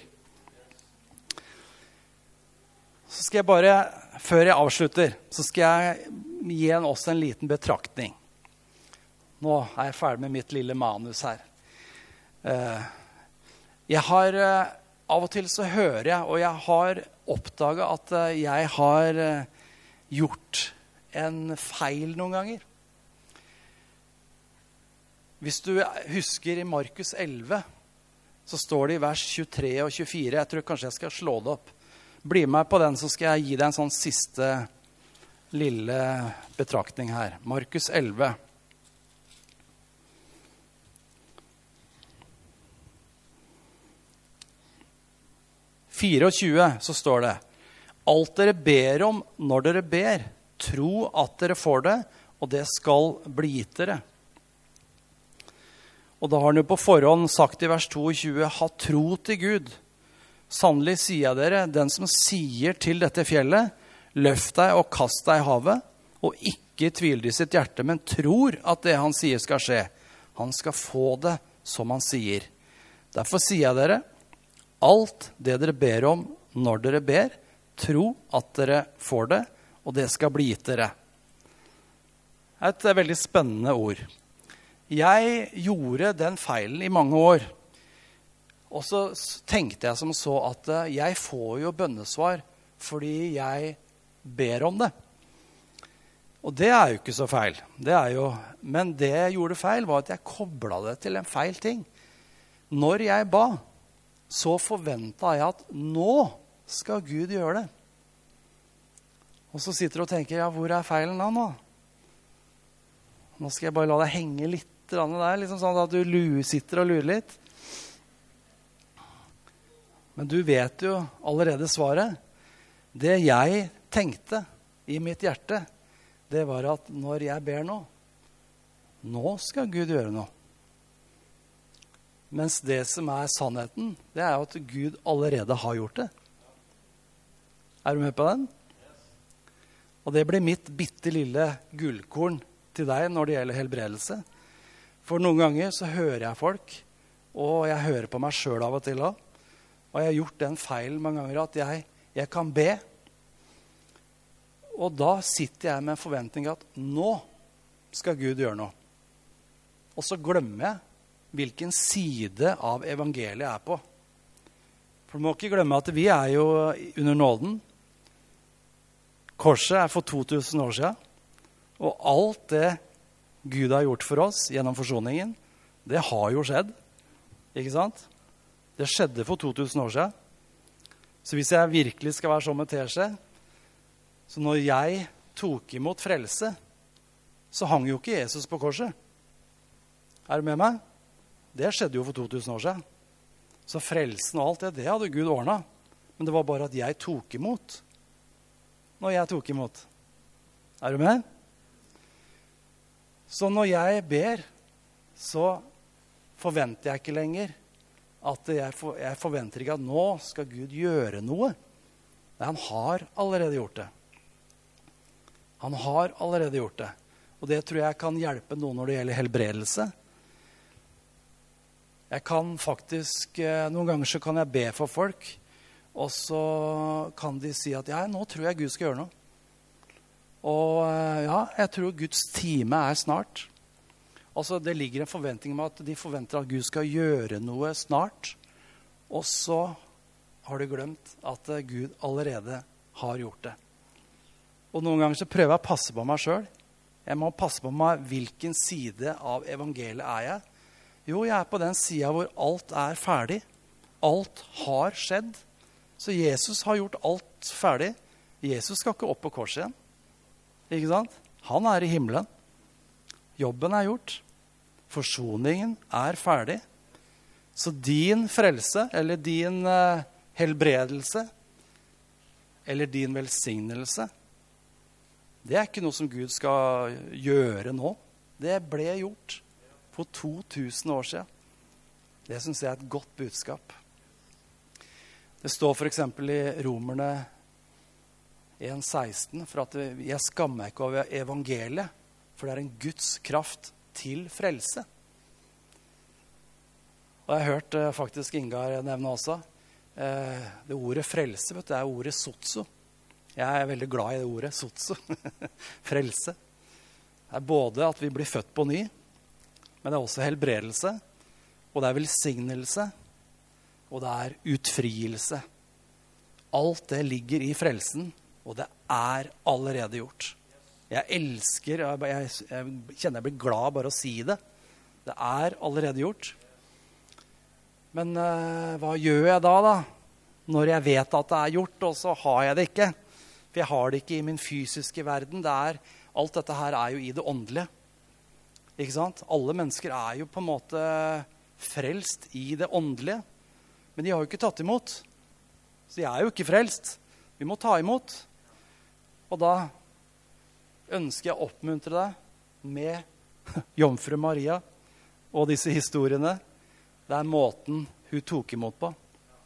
A: Så skal jeg bare, før jeg avslutter, så skal jeg gi en, også en liten betraktning. Nå er jeg ferdig med mitt lille manus her. Jeg har, av og til så hører jeg, og jeg har oppdaget at jeg har gjort en feil noen ganger. Hvis du husker i Markus elleve, så står det i vers tjuetre og tjuefire, jeg tror kanskje jeg skal slå det opp. Bli med på den, så skal jeg gi deg en sånn siste lille betraktning her. Markus elleve. tjue fire så står det, alt dere ber om når dere ber, tro at dere får det, og det skal bli gitt dere. Og da har han jo på forhånd sagt i vers tjueto, ha tro til Gud. Sannelig sier jeg dere, den som sier til dette fjellet, løft deg og kast deg i havet, og ikke tviler i sitt hjerte, men tror at det han sier skal skje. Han skal få det som han sier. Derfor sier jeg dere, alt det dere ber om når dere ber, tro at dere får det, og det skal bli gitt dere. Det er et veldig spennende ord. Jeg gjorde den feilen i mange år. Og så tenkte jeg som så at jeg får jo bønnesvar fordi jeg ber om det. Og det er jo ikke så feil. Det er jo, men det jeg gjorde feil var at jeg koblet det til en feil ting. Når jeg ba, så forventet jeg at nå skal Gud gjøre det. Og så sitter du og tenker, ja, hvor er feilen da nå? Nå skal jeg bare la deg henge litt der, liksom sånn at du sitter og lurer litt. Men du vet jo allerede svaret. Det jeg tenkte i mitt hjerte, det var at når jeg ber nå, nå skal Gud gjøre noe. Mens det som er sannheten, det er at Gud allerede har gjort det. Er du med på den? Og det blir mitt bitte lille gullkorn til deg når det gjelder helbredelse. For noen ganger så hører jeg folk, Og jeg hører på meg selv av og til også. Og jeg har gjort den feilen mange ganger at jeg, jeg kan be. Og da sitter jeg med en forventning at nå skal Gud gjøre noe. Og så glemmer jeg hvilken side av evangeliet jeg er på. For du må ikke glemme at vi er jo under nåden. Korset er for to tusen år siden. Og alt det Gud har gjort for oss gjennom forsoningen, det har jo skjedd. Ikke sant? Det skjedde for to tusen år siden. Så hvis jeg virkelig skal være sånn med teskje, så når jeg tok imot frelse, så hang jo ikke Jesus på korset. Er du med meg? Det skjedde jo for to tusen år siden. Så frelsen og alt det, det hadde Gud ordnet. Men det var bare at jeg tok imot. Når jeg tok imot. Er du med? Så når jeg ber, så forventer jeg ikke lenger at jeg, for, jeg forventer ikke at nå skal Gud gjøre noe. Nei, han har allerede gjort det. Han har allerede gjort det. Og det tror jeg kan hjelpe noen når det gjelder helbredelse. Jeg kan faktisk, noen ganger så kan jeg be for folk, og så kan de si at ja, nå tror jeg Gud skal gjøre noe. Og ja, jeg tror Guds time er snart. Altså, det ligger en forventning om at de forventer at Gud skal gjøre noe snart. Og så har de glemt at Gud allerede har gjort det. Og noen ganger så prøver jeg å passe på meg selv. Jeg må passe på meg hvilken side av evangeliet er jeg. Jo, jeg er på den siden hvor alt er ferdig. Alt har skjedd. Så Jesus har gjort alt ferdig. Jesus skal ikke opp på korset igjen. Ikke sant? Han er i himmelen. Jobben er gjort. Forsoningen er ferdig. Så din frelse, eller din uh, helbredelse, eller din velsignelse, det er ikke noe som Gud skal gjøre nå. Det ble gjort for to tusen år siden. Det synes jeg er et godt budskap. Det står for eksempel i Romerne en seksten, for at jeg skammer ikke over evangeliet, for det er en Guds kraft til frelse. Og jeg har hørt eh, faktisk Ingar nevne også, eh, det ordet frelse, vet du, det er ordet sotso. Jeg er veldig glad i det ordet, sotso. Frelse. Det er både at vi blir født på ny, men det er også helbredelse, og det er velsignelse, og det er utfrielse. Alt det ligger i frelsen, og det er allerede gjort. Jeg elsker, jeg, jeg, jeg kjenner jeg blir glad bare å si det. Det er allerede gjort. Men uh, hva gjør jeg da da? Når jeg vet at det er gjort, og så har jeg det ikke. For jeg har det ikke i min fysiske verden. Det er, alt dette her er jo i det åndelige. Ikke sant? Alle mennesker er jo på en måte frelst i det åndelige. Men de har jo ikke tatt imot. Så de er jo ikke frelst. Vi må ta imot. Og da ønsker jeg å oppmuntre deg med Jomfru Maria og disse historiene. Det er måten hun tok imot på.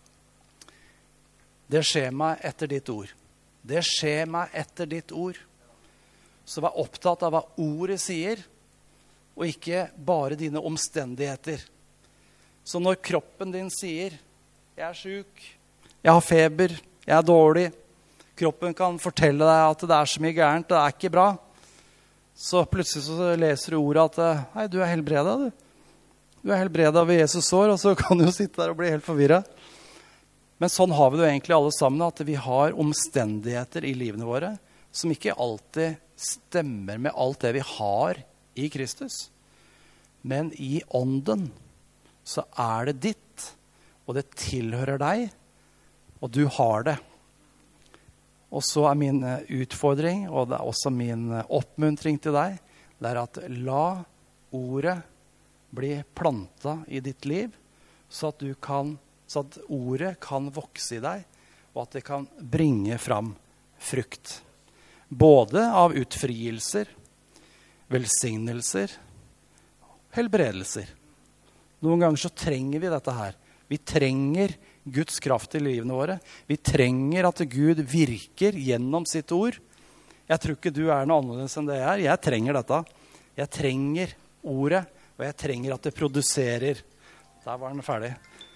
A: Det skjer meg etter ditt ord. Det skjer meg etter ditt ord. Så vær opptatt av hva ordet sier, og ikke bare dine omstendigheter. Så når kroppen din sier, jeg er syk, jeg har feber, jeg er dårlig, kroppen kan fortelle deg at det er så mye gærent, det er ikke bra. Så plutselig så leser du ordet at, nei, du er helbredet, du. Du er helbredet ved Jesus sår, og så kan du jo sitte der og bli helt forvirret. Men sånn har vi det jo egentlig alle sammen, at vi har omstendigheter i livene våre, som ikke alltid stemmer med alt det vi har i Kristus. Men i ånden så er det ditt, og det tilhører deg, og du har det. Og så er min utfordring, og det er også min oppmuntring til deg, det er at la ordet bli plantet i ditt liv, så at, du kan, så at ordet kan vokse i deg, og at det kan bringe fram frukt. Både av utfrielser, velsignelser, helbredelser. Noen ganger så trenger vi dette her. Vi trenger Guds kraft i livene våre. Vi trenger at Gud virker gjennom sitt ord. Jeg tror ikke du er noe annerledes enn det jeg er. Jeg trenger dette. Jeg trenger ordet, og jeg trenger at det produserer. Der var den ferdig.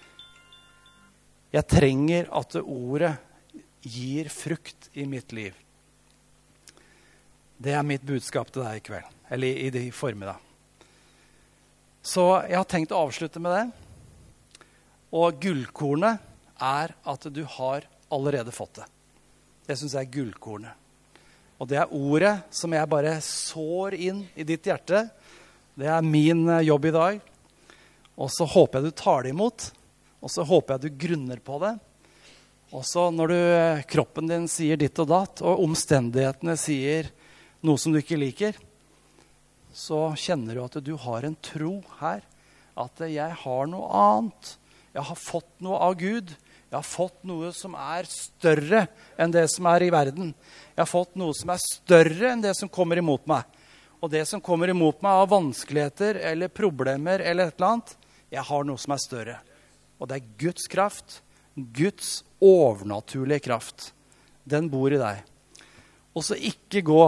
A: Jeg trenger at ordet gir frukt i mitt liv. Det er mitt budskap til deg i kveld, eller i det formiddag. Så jeg har tenkt å avslutte med det. Og gullkornet er at du har allerede fått det. Det synes jeg er gullkornet. Og det er ordet som jeg bare sår inn i ditt hjerte. Det er min jobb i dag. Og så håper jeg du tar det imot. Og så håper jeg du grunner på det. Og så når du, kroppen din sier ditt og datt, og omstendighetene sier noe som du ikke liker, så kjenner du at du har en tro her. At jeg har noe annet. Jeg har fått noe av Gud. Jeg har fått noe som er større enn det som er i verden. Jeg har fått noe som er større enn det som kommer imot meg. Og det som kommer imot meg av vanskeligheter eller problemer eller et eller annet, jeg har noe som er større. Og det er Guds kraft, Guds overnaturlige kraft. Den bor i deg. Og så ikke gå.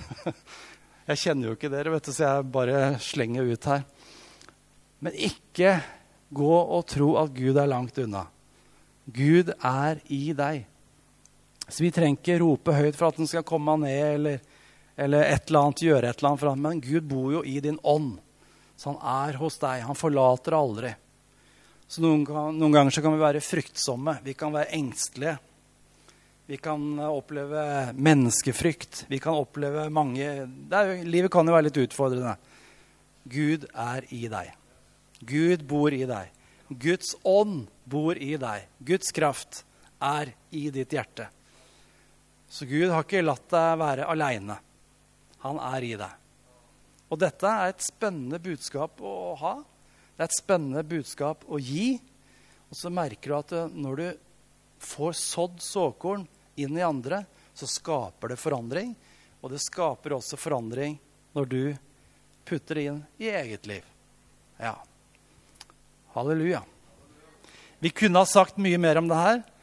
A: Jeg kjenner jo ikke dere, vet du, så jeg bare slenger ut her. Men ikke gå og tro at Gud er langt unna. Gud er i deg. Så vi trenger ikke rope høyt for at den skal komme ned, eller, eller et eller annet, gjøre et eller annet for ham. Men Gud bor jo i din ånd. Så han er hos deg. Han forlater aldri. Så noen, noen ganger så kan vi være fryktsomme. Vi kan være engstelige. Vi kan oppleve menneskefrykt. Vi kan oppleve mange... Det er, livet kan jo være litt utfordrende. Gud er i deg. Gud bor i deg. Guds ånd bor i deg. Guds kraft er i ditt hjerte. Så Gud har ikke latt deg være alene. Han er i deg. Og dette er et spennende budskap å ha. Det er et spennende budskap å gi. Og så merker du at når du får sådd såkorn inn i andre, så skaper det forandring. Og det skaper også forandring når du putter det inn i eget liv. Ja. Halleluja. Vi kunne ha sagt mye mer om det her,